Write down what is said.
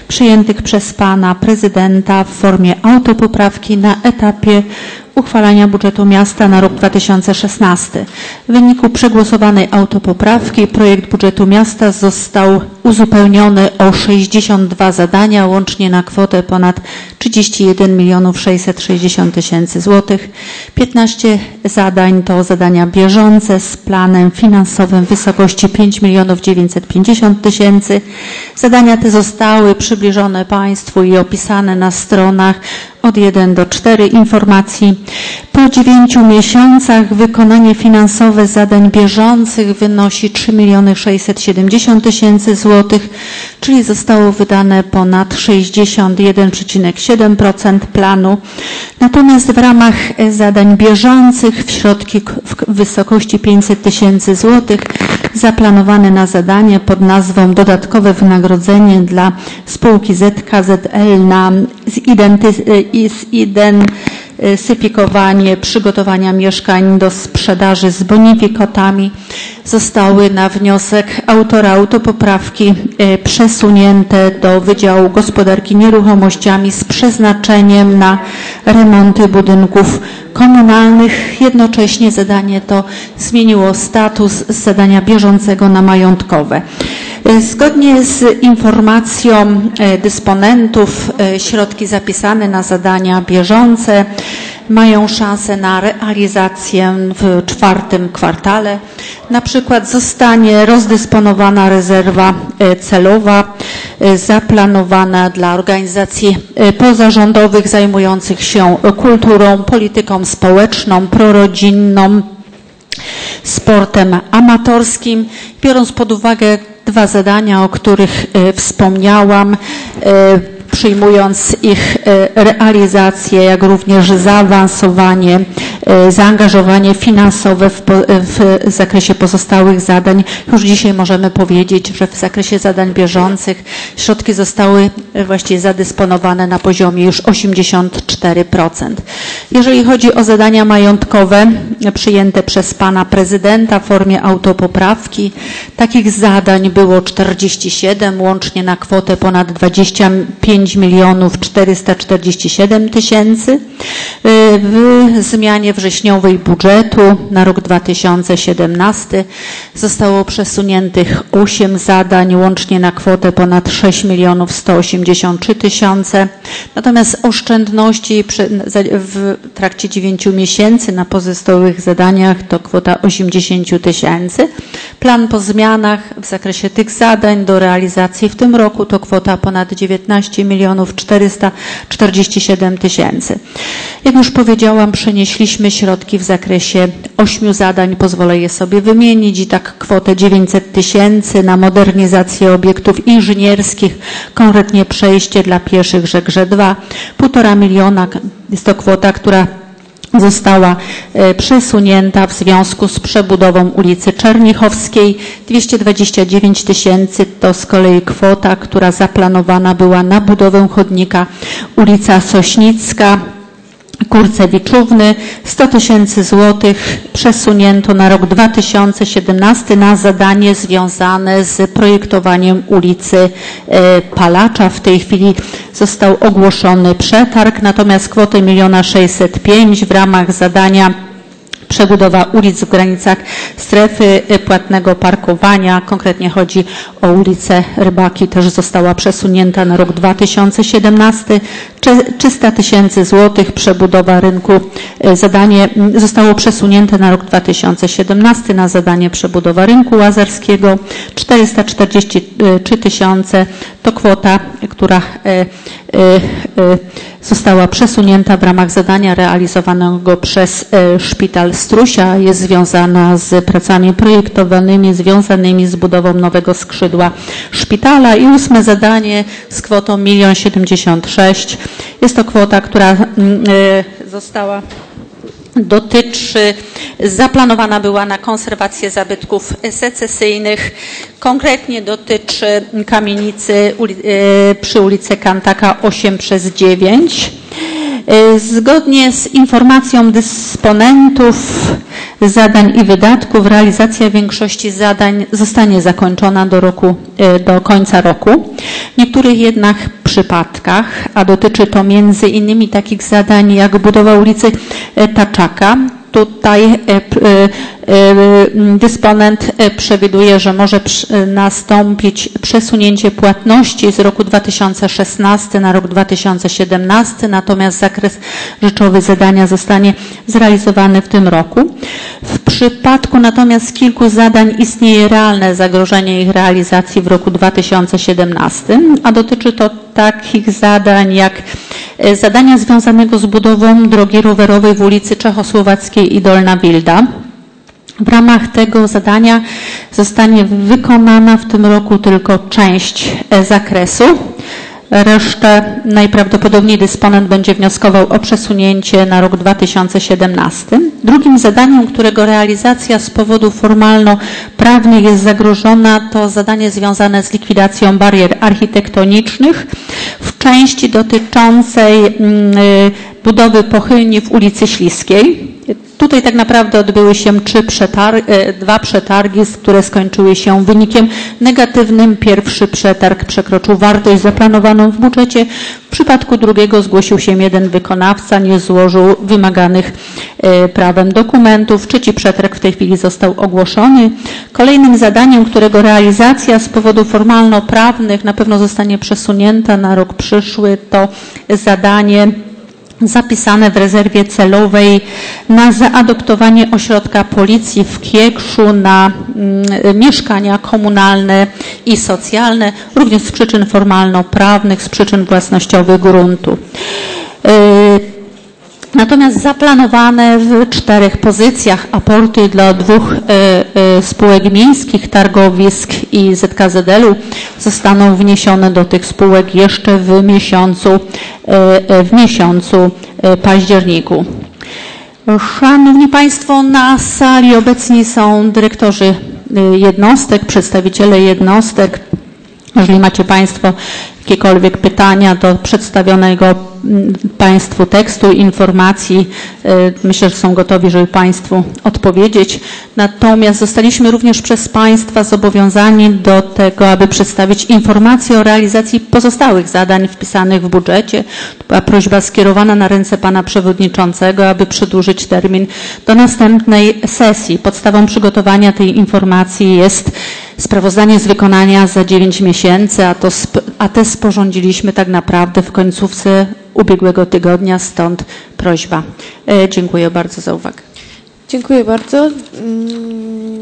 przyjętych przez Pana Prezydenta w formie autopoprawki na etapie uchwalania budżetu miasta na rok 2016. W wyniku przegłosowanej autopoprawki projekt budżetu miasta został uzupełniony o 62 zadania, łącznie na kwotę ponad 31 660 000 złotych. 15 zadań to zadania bieżące z planem finansowym w wysokości 5 950 000. Zadania te zostały przybliżone Państwu i opisane na stronach od 1 do 4 informacji. Po 9 miesiącach wykonanie finansowe zadań bieżących wynosi 3 670 000 złotych, czyli zostało wydane ponad 61,7% planu. Natomiast w ramach zadań bieżących środki w wysokości 500 000 złotych zaplanowane na zadanie pod nazwą dodatkowe wynagrodzenie dla spółki ZKZL na zidentyfikowanie przygotowania mieszkań do sprzedaży z bonifikatami zostały na wniosek autora autopoprawki przesunięte do Wydziału Gospodarki Nieruchomościami z przeznaczeniem na remonty budynków komunalnych. Jednocześnie zadanie to zmieniło status z zadania bieżącego na majątkowe. Zgodnie z informacją dysponentów środki zapisane na zadania bieżące mają szansę na realizację w 4. kwartale. Na przykład zostanie rozdysponowana rezerwa celowa zaplanowana dla organizacji pozarządowych zajmujących się kulturą, polityką społeczną, prorodzinną, sportem amatorskim. Biorąc pod uwagę 2 zadania, o których wspomniałam, przyjmując ich realizację, jak również zaawansowanie, zaangażowanie finansowe w zakresie pozostałych zadań, już dzisiaj możemy powiedzieć, że w zakresie zadań bieżących środki zostały właściwie zadysponowane na poziomie już 84%. Jeżeli chodzi o zadania majątkowe przyjęte przez Pana Prezydenta w formie autopoprawki, takich zadań było 47, łącznie na kwotę ponad 25 447 000. W zmianie wrześniowej budżetu na rok 2017 zostało przesuniętych 8 zadań, łącznie na kwotę ponad 6 183 000. Natomiast oszczędności w trakcie 9 miesięcy na pozostałych zadaniach to kwota 80 000. Plan po zmianach w zakresie tych zadań do realizacji w tym roku to kwota ponad 19 447 000. Jak już powiedziałam, przenieśliśmy środki w zakresie 8 zadań, pozwolę je sobie wymienić, i tak kwotę 900 000 na modernizację obiektów inżynierskich, konkretnie przejście dla pieszych Żegrze 2, 1,5 miliona, jest to kwota, która została przesunięta w związku z przebudową ulicy Czernichowskiej. 229 000 to z kolei kwota, która zaplanowana była na budowę chodnika ulica Sośnicka, Kurcewiczówny. 100 000 złotych przesunięto na rok 2017 na zadanie związane z projektowaniem ulicy Palacza. W tej chwili został ogłoszony przetarg, natomiast kwotę 1 605 000 w ramach zadania przebudowa ulic w granicach strefy płatnego parkowania, konkretnie chodzi o ulicę Rybaki, też została przesunięta na rok 2017. 300 000 złotych przebudowa rynku, zadanie zostało przesunięte na rok 2017 na zadanie przebudowa rynku łazarskiego. 443 000 to kwota, która została przesunięta w ramach zadania realizowanego przez Szpital Strusia. Jest związana z pracami projektowanymi związanymi z budową nowego skrzydła szpitala. I 8 zadanie z kwotą 1 076 000. Jest to kwota, która zaplanowana była na konserwację zabytków secesyjnych. Konkretnie dotyczy kamienicy przy ulicy Kantaka 8/9. Zgodnie z informacją dysponentów zadań i wydatków realizacja większości zadań zostanie zakończona do końca roku. W niektórych jednak przypadkach, a dotyczy to między innymi takich zadań jak budowa ulicy Taczaka, tutaj dysponent przewiduje, że może nastąpić przesunięcie płatności z roku 2016 na rok 2017, natomiast zakres rzeczowy zadania zostanie zrealizowany w tym roku. W przypadku natomiast kilku zadań istnieje realne zagrożenie ich realizacji w roku 2017, a dotyczy to takich zadań jak zadania związanego z budową drogi rowerowej w ulicy Czechosłowackiej i Dolna Wilda. W ramach tego zadania zostanie wykonana w tym roku tylko część zakresu. Resztę najprawdopodobniej dysponent będzie wnioskował o przesunięcie na rok 2017. Drugim zadaniem, którego realizacja z powodów formalno-prawnych jest zagrożona, to zadanie związane z likwidacją barier architektonicznych w części dotyczącej budowy pochylni w ulicy Śliskiej. Tutaj tak naprawdę odbyły się dwa przetargi, które skończyły się wynikiem negatywnym. Pierwszy przetarg przekroczył wartość zaplanowaną w budżecie. W przypadku drugiego zgłosił się jeden wykonawca, nie złożył wymaganych prawem dokumentów. Trzeci przetarg w tej chwili został ogłoszony. Kolejnym zadaniem, którego realizacja z powodów formalno-prawnych na pewno zostanie przesunięta na rok przyszły, to zadanie zapisane w rezerwie celowej na zaadoptowanie ośrodka policji w Kiekszu na mieszkania komunalne i socjalne, również z przyczyn formalno-prawnych, z przyczyn własnościowych gruntu. Natomiast zaplanowane w 4 pozycjach aporty dla 2 spółek miejskich, targowisk i ZKZL-u zostaną wniesione do tych spółek jeszcze w miesiącu październiku. Szanowni Państwo, na sali obecni są dyrektorzy jednostek, przedstawiciele jednostek. Jeżeli macie Państwo jakiekolwiek pytania do przedstawionego Państwu tekstu, informacji, myślę, że są gotowi, żeby Państwu odpowiedzieć. Natomiast zostaliśmy również przez Państwa zobowiązani do tego, aby przedstawić informację o realizacji pozostałych zadań wpisanych w budżecie. To była prośba skierowana na ręce Pana Przewodniczącego, aby przedłużyć termin do następnej sesji. Podstawą przygotowania tej informacji jest sprawozdanie z wykonania za 9 miesięcy, a te sporządziliśmy tak naprawdę w końcówce ubiegłego tygodnia, stąd prośba. Dziękuję bardzo za uwagę. Dziękuję bardzo.